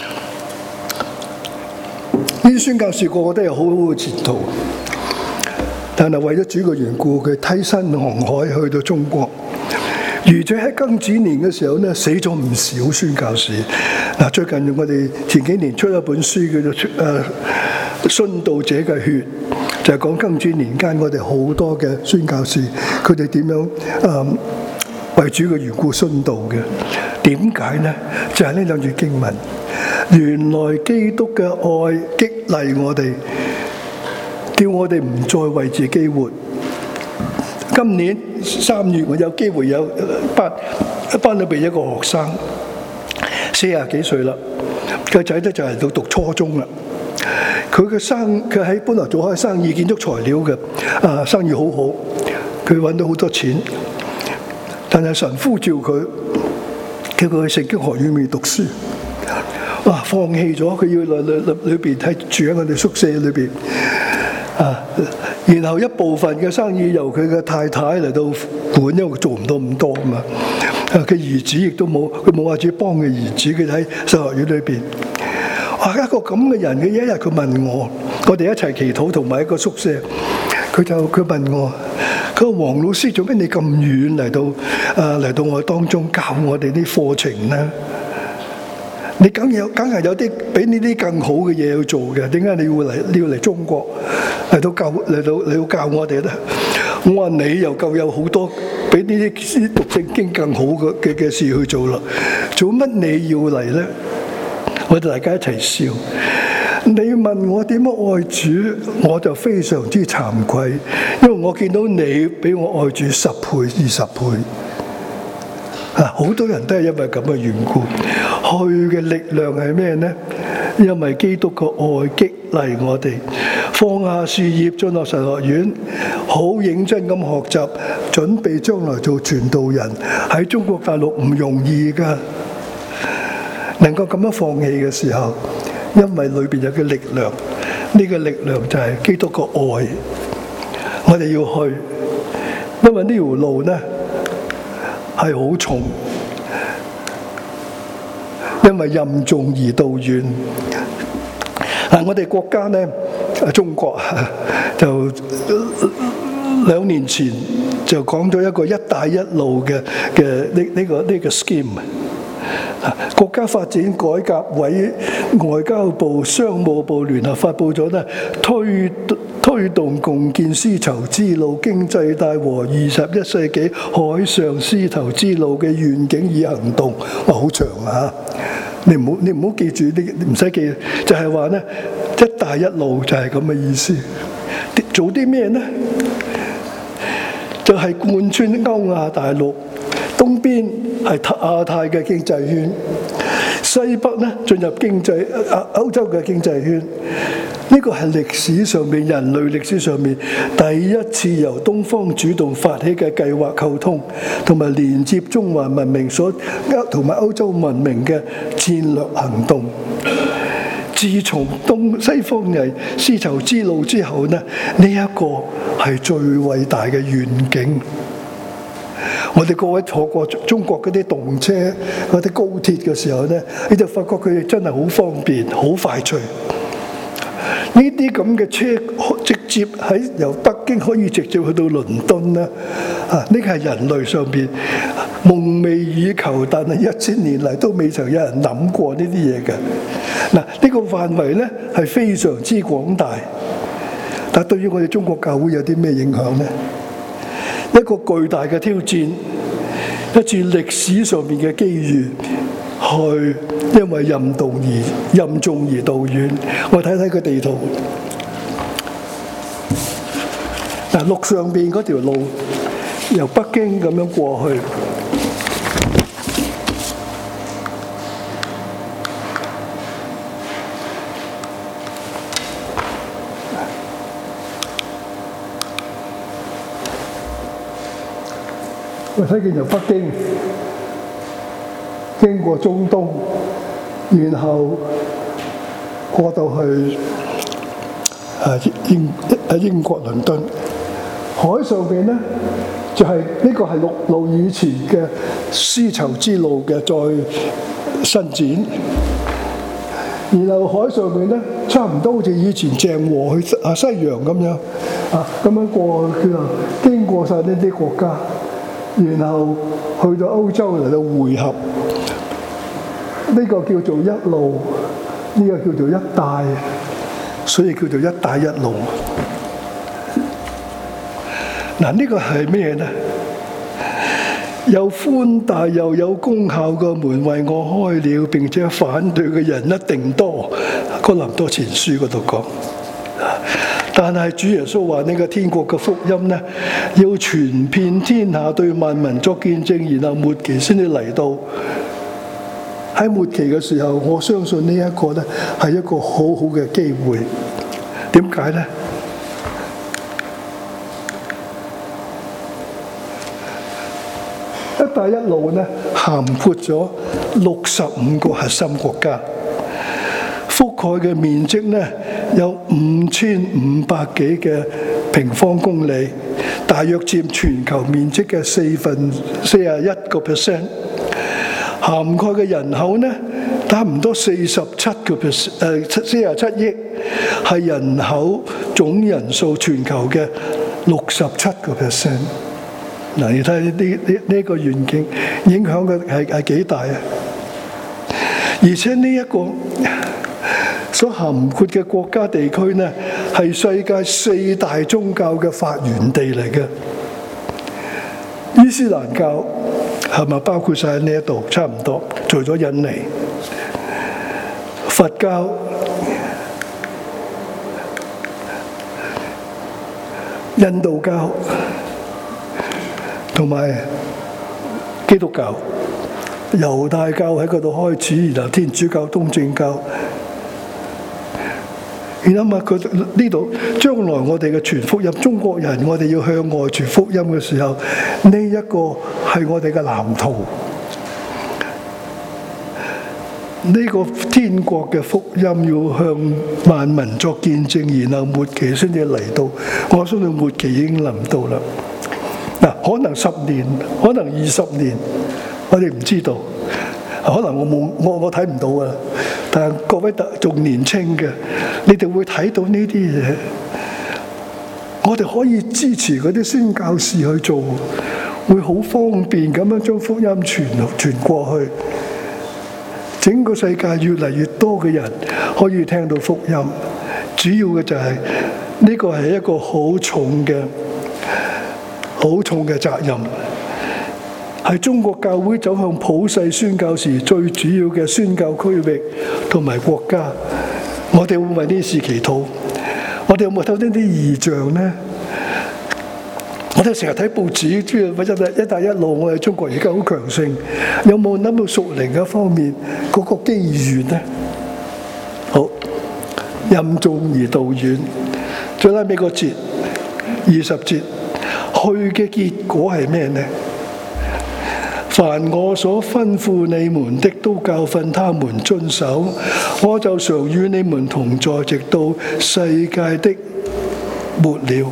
呢啲宣教士個個都有好好嘅前途，但係為咗主嘅緣故，佢棲身航海去到中國。而且喺庚子年嘅時候呢，死咗唔少宣教士。嗱，最近我哋前幾年出一本書叫做《誒殉道者嘅血》，就係講庚子年間我哋好多嘅宣教士，佢哋點樣誒為主嘅緣故殉道嘅。點解呢？就係呢兩句經文，原來基督嘅愛激勵我哋，叫我哋唔再為自己活。今年三月我有機會有班一班裏邊一個學生，四十幾歲啦，個仔咧就係到讀初中啦。佢嘅生佢喺本來做開生意，建築材料嘅，啊生意好好，佢揾到好多錢，但係神呼召佢。叫佢去聖經學院裏面讀書，哇！放棄咗，佢要嚟嚟裏邊喺住喺我哋宿舍裏邊，啊！然後一部分嘅生意由佢嘅太太嚟到管，因為佢做唔到咁多啊嘛。啊，佢兒子亦都冇，佢冇話自己幫嘅兒子，佢喺神學院裏邊。哇！一個咁嘅人嘅一日，佢問我，我哋一齊祈禱同埋一個宿舍，佢就佢問我。佢話：黃老師做咩你咁遠嚟到啊嚟到我當中教我哋啲課程呢？你梗有梗係有啲比呢啲更好嘅嘢要做嘅，點解你要嚟你要嚟中國嚟到教嚟到你要教我哋咧？我話你又夠有好多比呢啲讀聖經更好嘅嘅嘅事去做啦，做乜你要嚟咧？我哋大家一齊笑。你問我點樣愛主，我就非常之慚愧，因為我見到你比我愛主十倍、二十倍。啊，好多人都係因為咁嘅緣故，去嘅力量係咩呢？因為基督嘅愛激勵我哋，放下事業進入神學院，好認真咁學習，準備將來做傳道人。喺中國大陸唔容易㗎，能夠咁樣放棄嘅時候。因為裏邊有個力量，呢個力量就係基督個愛，我哋要去，因為呢條路呢係好重，因為任重而道遠。啊，我哋國家呢，中國就兩年前就講咗一個一帶一路嘅嘅呢呢個呢個 scheme。國家發展改革委外交部、商務部聯合發布咗咧，推推動共建絲綢之路經濟帶和二十一世紀海上絲綢之路嘅願景與行動。哇，好長啊！你唔好你唔好記住，你唔使記，就係話咧，一帶一路就係咁嘅意思。做啲咩呢？就係貫穿歐亞大陸。東邊係亞太嘅經濟圈，西北咧進入經濟歐歐洲嘅經濟圈。呢個係歷史上面人類歷史上面第一次由東方主動發起嘅計劃溝通，同埋連接中華文明所歐同埋歐洲文明嘅戰略行動。自從東西方嘅絲綢之路之後呢，呢一個係最偉大嘅願景。我哋各位坐過中國嗰啲動車、嗰啲高鐵嘅時候呢，你就發覺佢哋真係好方便、好快脆。呢啲咁嘅車直接喺由北京可以直接去到倫敦呢，啊！呢個係人類上邊夢寐以求，但係一千年嚟都未曾有人諗過呢啲嘢嘅。嗱，呢個範圍咧係非常之廣大，但對於我哋中國教會有啲咩影響呢？一個巨大嘅挑戰，一次歷史上面嘅機遇，去因為任重而任重而道遠。我睇睇個地圖，嗱，陸上邊嗰條路由北京咁樣過去，我睇見由北京經過中東，然後過到去啊英啊英國倫敦。海上邊咧就係、是、呢個係陸路以前嘅絲綢之路嘅再伸展，然後海上邊咧差唔多好似以前鄭和去啊西洋咁樣啊咁樣過去啊，經過晒呢啲國家。然後去到歐洲嚟到匯合，呢、這個叫做一路，呢、這個叫做一帶，所以叫做一帶一路。嗱，呢個係咩呢？有寬大又有功效嘅門為我開了，並且反對嘅人一定多。哥林多前書嗰度講。但係主耶穌話：呢個天國嘅福音呢，要傳遍天下，對萬民作見證，然後末期先至嚟到。喺末期嘅時候，我相信呢一個呢係一個好好嘅機會。點解呢？一帶一路呢，涵括咗六十五個核心國家，覆蓋嘅面積呢有五千五百幾嘅平方公里，大約佔全球面積嘅四分四十一個 percent。涵蓋嘅人口呢，差唔多四十七個 percent，誒四十七億，係人口總人數全球嘅六十七個 percent。嗱，你睇呢呢呢個願景影響嘅係係幾大啊！而且呢一個所涵括嘅國家地區呢，係世界四大宗教嘅發源地嚟嘅。伊斯蘭教係咪包括晒喺呢一度？差唔多，除咗印尼。佛教、印度教同埋基督教、猶太教喺嗰度開始，然後天主教、東正教。你諗下佢呢度將來我哋嘅傳福音，中國人我哋要向外傳福音嘅時候，呢一個係我哋嘅藍圖。呢個天國嘅福音要向萬民作見證，然後末期先至嚟到。我相信末期已經臨到啦。嗱，可能十年，可能二十年，我哋唔知道。可能我冇我我睇唔到啊！但係各位仲年青嘅，你哋會睇到呢啲嘢。我哋可以支持嗰啲宣教士去做，會好方便咁樣將福音傳傳過去。整個世界越嚟越多嘅人可以聽到福音。主要嘅就係呢個係一個好重嘅、好重嘅責任。係中國教會走向普世宣教時最主要嘅宣教區域同埋國家，我哋會為呢事祈禱。我哋有冇睇到呢啲異象呢？我哋成日睇報紙，知道一帶一路，我哋中國而家好強盛。有冇諗到屬靈嘅方面嗰個機遇呢？好，任重而道遠。最拉尾個節，二十節，去嘅結果係咩呢？凡我所吩咐你們的，都教訓他們遵守。我就常與你們同在，直到世界的末了。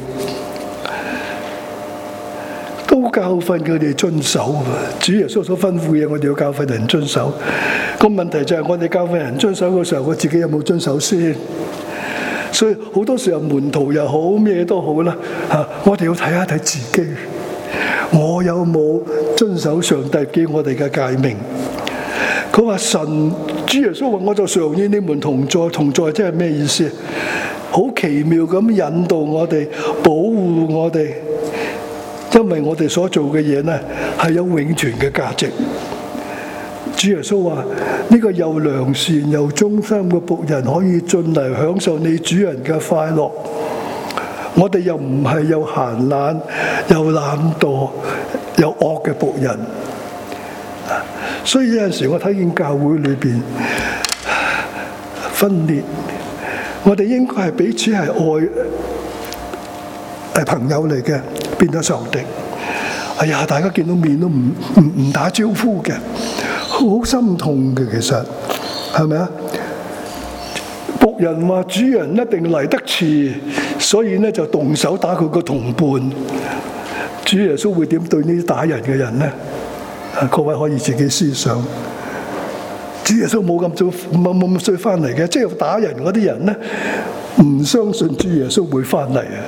都教訓佢哋遵守。主耶穌所吩咐嘅嘢，我哋要教訓人遵守。個問題就係我哋教訓人遵守嘅時候，我自己有冇遵守先？所以好多時候門徒又好，咩都好啦，嚇，我哋要睇下睇自己。 我有冇遵守上帝俾我哋嘅誡命？佢話神主耶穌話我就常與你們同在，同在即係咩意思？好奇妙咁引導我哋，保護我哋，因為我哋所做嘅嘢呢係有永存嘅價值。主耶穌話呢個又良善又忠心嘅僕人可以進嚟享受你主人嘅快樂。我哋又唔係又閒懶又懶惰又惡嘅僕人。所以有陣時我睇見教會裏邊分裂，我哋應該係彼此係愛，係朋友嚟嘅，變咗仇敵。哎呀，大家見到面都唔唔唔打招呼嘅，好心痛嘅。其實係咪啊？僕人話主人一定嚟得遲，所以呢就動手打佢個同伴。主耶穌會點對呢啲打人嘅人呢？各位可以自己思想。主耶穌冇咁早冇冇咁衰翻嚟嘅，即係打人嗰啲人呢，唔相信主耶穌會翻嚟啊！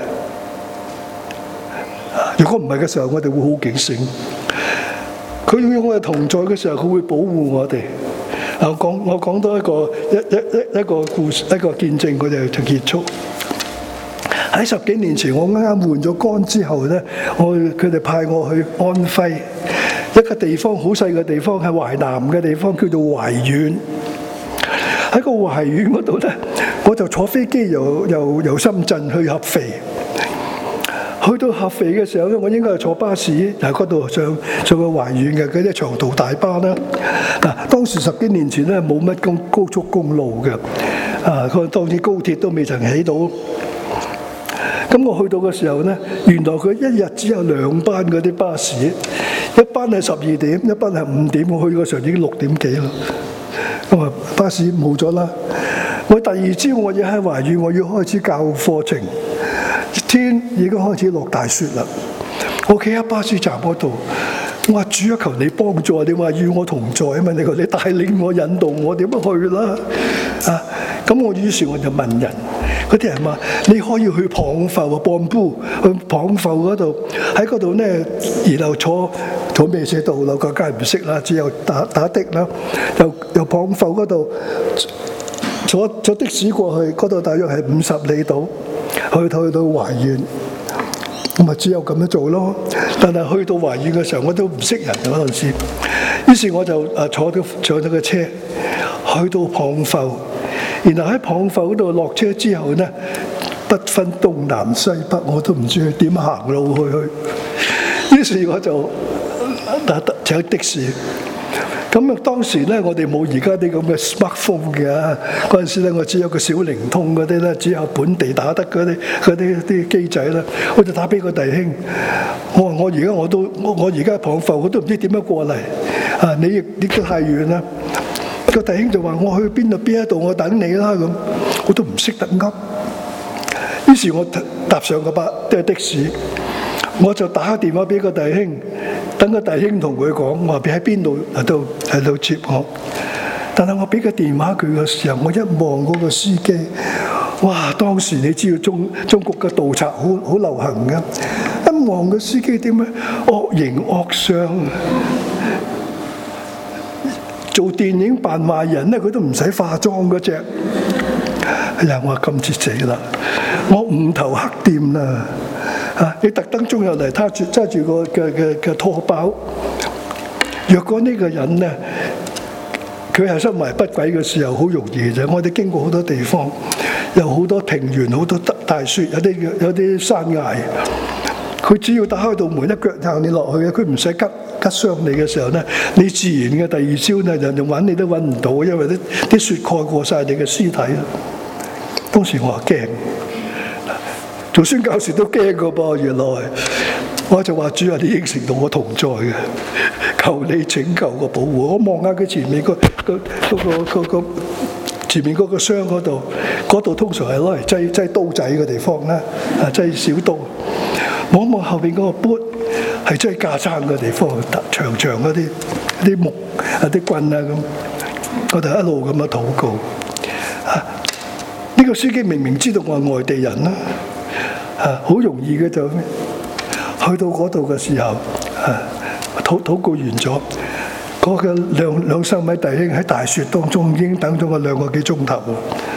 如果唔係嘅時候，我哋會好警醒。佢與我哋同在嘅時候，佢會保護我哋。我講我講多一個一一一一個故事，一個見證，我哋就結束。喺十幾年前，我啱啱換咗肝之後呢，我佢哋派我去安徽。一個地方好細嘅地方，係淮南嘅地方，叫做淮縣。喺個淮縣嗰度呢，我就坐飛機由由由深圳去合肥。去到合肥嘅時候咧，我應該係坐巴士喺嗰度上上去淮縣嘅嗰啲長途大巴啦。嗱，當時十幾年前咧冇乜公高速公路嘅，啊，佢當時高鐵都未曾起到。咁我去到嘅時候咧，原來佢一日只有兩班嗰啲巴士。一班係十二點，一班係五點。我去嗰時候已經六點幾啦。咁啊，巴士冇咗啦。我第二朝我要喺淮縣，我要開始教課程。天已經開始落大雪啦。我企喺巴士站嗰度，我話主啊，求你幫助，你話與我同在啊嘛，你話你帶領我、引導我點樣去啦？啊，咁我於是我就問人。嗰啲人話：你可以去蚌埠啊，蚌埠去蚌埠嗰度，喺嗰度咧，然後坐坐咩車到啦？個梗係唔識啦，只有打打的啦。由由蚌埠嗰度坐坐的士過去，嗰度大約係五十里度，去到去到淮縣，咁咪只有咁樣做咯。但係去到淮縣嘅時候，我都唔識人嗰陣時，於是我就誒坐咗坐咗個車去到蚌埠。然後喺蚌埠嗰度落車之後呢，不分東南西北，我都唔知佢點行路去去。於是我就打請的士。咁啊，當時呢，我哋冇而家啲咁嘅 smartphone 嘅，嗰陣時呢，我只有個小靈通嗰啲呢，只有本地打得嗰啲嗰啲啲機仔啦。我就打俾個弟兄，我話我而家我都我我而家喺蚌埠，我都唔知點樣過嚟。啊，你亦你都太遠啦。個弟兄就話：我去邊度邊一度，我等你啦咁。我都唔識得噏。於是我搭上個巴即係的士，我就打電話俾個弟兄，等個弟兄同佢講，我話喺邊度喺度喺度接我。但係我俾個電話佢嘅時候，我一望嗰個司機，哇！當時你知道中中國嘅盜賊好好流行嘅，一望個司機點樣惡形惡相。做電影扮壞人咧，佢都唔使化妝嗰隻。哎呀，我話今次死啦！我五頭黑掂啦！啊，你特登衝入嚟，揸住揸住個嘅嘅嘅拖包。若果呢個人咧，佢係心懷不軌嘅時候，好容易啫。我哋經過好多地方，有好多平原，好多大雪，有啲有啲山崖。佢只要打開道門，一腳行你落去嘅，佢唔使急。吉傷你嘅時候咧，你自然嘅第二朝咧，人哋揾你都揾唔到，因為啲啲雪蓋過晒你嘅屍體啦。當時我話驚，做宣教士都驚個噃。原來我就話：主啊，你應承到我同在嘅，求你拯救個保護。我望下佢前面個個嗰個個前面嗰個箱嗰度，嗰度通常係攞嚟擠擠刀仔嘅地方啦，啊擠小刀。望望後邊嗰個缽。係真係架撐嘅地方，長長嗰啲啲木啊、啲棍啊咁，我哋一路咁樣禱告。啊，呢個司機明明知道我係外地人啦，啊，好容易嘅就去到嗰度嘅時候， 啊，禱禱告完咗，嗰個兩兩三位弟兄喺大雪當中已經等咗我兩個幾鐘頭。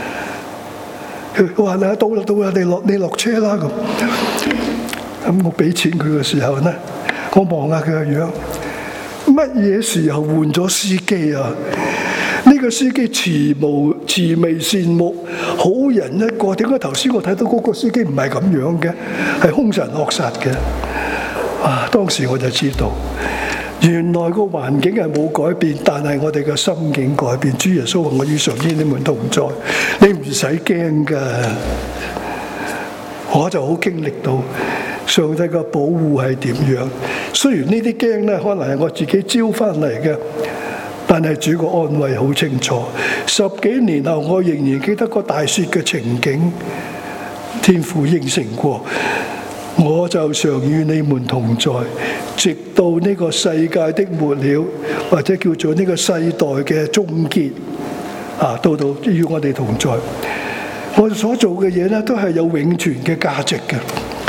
佢話啦，到啦到啦，你落你落車啦咁。咁我俾錢佢嘅時候咧，我望下佢個樣，乜嘢時候換咗司機啊？呢個司機慈無慈眉善目，好人一個。點解頭先我睇到嗰個司機唔係咁樣嘅，係兇神惡煞嘅？啊！當時我就知道，原來個環境係冇改變，但係我哋嘅心境改變。主耶穌話：我與常與你們同在，你唔使驚㗎。我就好經歷到上帝嘅保護係點樣。雖然呢啲驚咧，可能係我自己招翻嚟嘅。但係主個安慰好清楚，十幾年後我仍然記得個大雪嘅情景。天父應承過，我就常與你們同在，直到呢個世界的末了，或者叫做呢個世代嘅終結。啊，到到與我哋同在，我所做嘅嘢咧，都係有永存嘅價值嘅。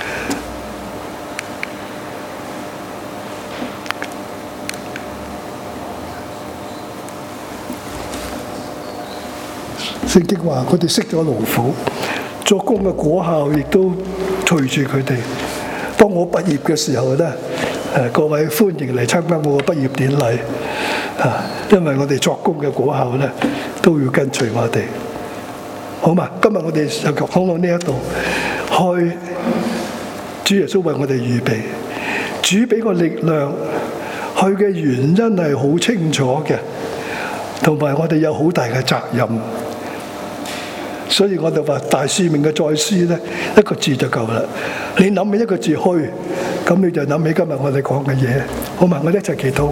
聖經話：佢哋識咗勞苦，作工嘅果效亦都隨住佢哋。當我畢業嘅時候咧，誒各位歡迎嚟參加我嘅畢業典禮啊！因為我哋作工嘅果效咧都要跟隨我哋，好嘛？今日我哋就講到呢一度，去主耶穌為我哋預備，主俾個力量，去嘅原因係好清楚嘅，同埋我哋有好大嘅責任。所以我哋話大使命嘅再思咧，一個字就夠啦。你諗起一個字去，咁你就諗起今日我哋講嘅嘢。好嘛，我哋一齊祈禱。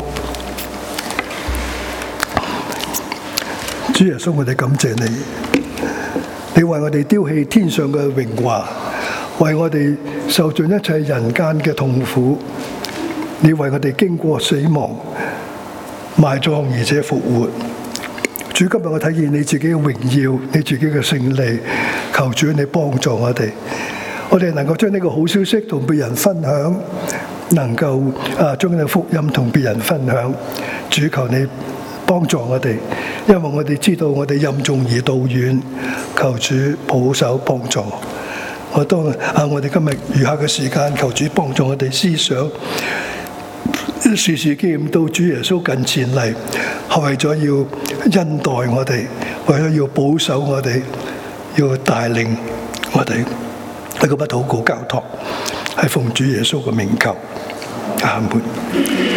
主耶穌，我哋感謝你，你為我哋丟棄天上嘅榮華，為我哋受盡一切人間嘅痛苦。你為我哋經過死亡、埋葬而且復活。主，今日我睇見你自己嘅榮耀，你自己嘅勝利，求主你幫助我哋，我哋能夠將呢個好消息同別人分享，能夠啊將呢個福音同別人分享。主，求你幫助我哋，因為我哋知道我哋任重而道遠，求主保守幫助。我當啊，我哋今日餘下嘅時間，求主幫助我哋思想。時時記唔到主耶穌近前嚟，係為咗要恩待我哋，為咗要保守我哋，要帶領我哋。一個不禱告交託，係奉主耶穌嘅名求，阿門。